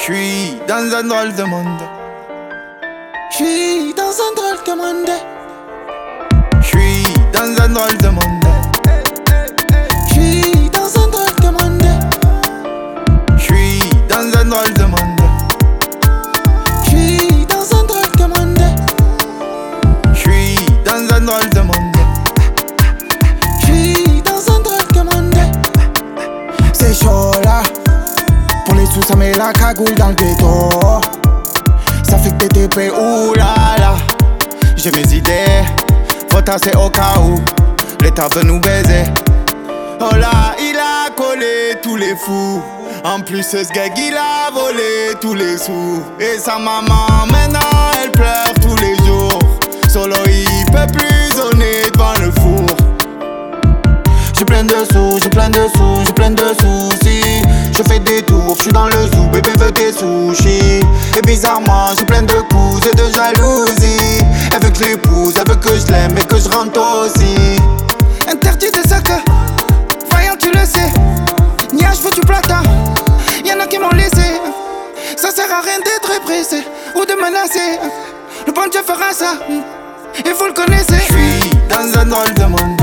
J'suis dans un drôle de monde. J'suis dans un drôle de monde. J'suis dans un drôle de monde. J'suis dans un drôle de monde. J'suis dans un drôle de monde. J'suis dans un drôle de monde. J'suis dans un drôle de monde. J'suis dans un drôle de monde. C'est chaud là. Pour les sous ça met la cagoule dans le ghetto. Ça fait que t'es prêt, oulala. J'ai mes idées, faut tasser au cas où l'État veut nous baiser. Oh là, il a collé tous les fous. En plus ce gag il a volé tous les sous. Et sa maman maintenant elle pleure tous les jours. Solo il peut plus zoner devant le four. J'ai plein de sous, j'ai plein de sous, j'ai plein de soucis. Je fais des tours, j'suis dans le zoo, bébé veut des sushis. Et bizarrement, j'ai plein de coups et de jalousie. Elle veut que je l'épouse, elle veut que je l'aime et que je rentre aussi. Interdit de ça que, voyant tu le sais. Nia je veux du plata, y'en a qui m'ont laissé. Ça sert à rien d'être pressé ou de menacer. Le bon Dieu fera ça, et vous le connaissez. J'suis dans un drôle de monde.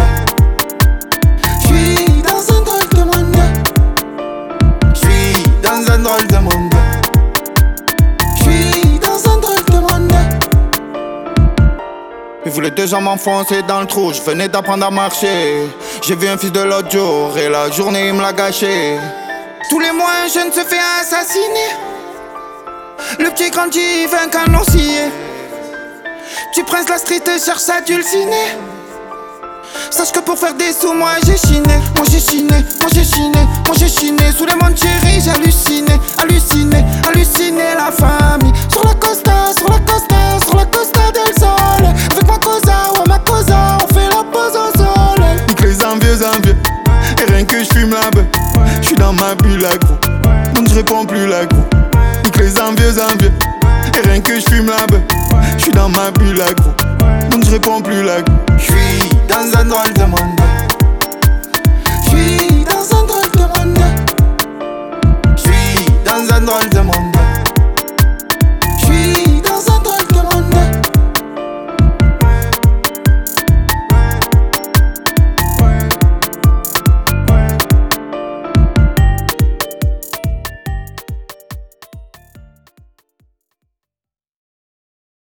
J'suis dans un drôle de monde. J'suis dans un drôle de monde. J'suis dans un drôle de monde. Il voulait déjà m'enfoncer dans le trou, je venais d'apprendre à marcher. J'ai vu un fils de l'autre jour et la journée il me l'a gâché. Tous les mois un jeune se fait assassiner. Le petit grandit, veut un canon scié. Tu prince la street et cherche à dulciner. Sache que pour faire des sous, moi j'ai chiné. Moi j'ai chiné, moi j'ai chiné, moi j'ai chiné. Sous les monts chéris, j'ai halluciné, halluciné, halluciné la famille. Sur la costa, sur la costa, sur la costa del sol. Avec ma cosa, ouais ma cosa, on fait la pause au soleil. Nique les envieux, et rien que j'fume la beuh. J'suis dans ma bulle agro, donc j'réponds plus l'agro. Nique les envieux, et rien que j'fume la beuh. J'suis dans ma bulle agro, donc j'réponds plus l'agro. J'suis dans un drôle de monde.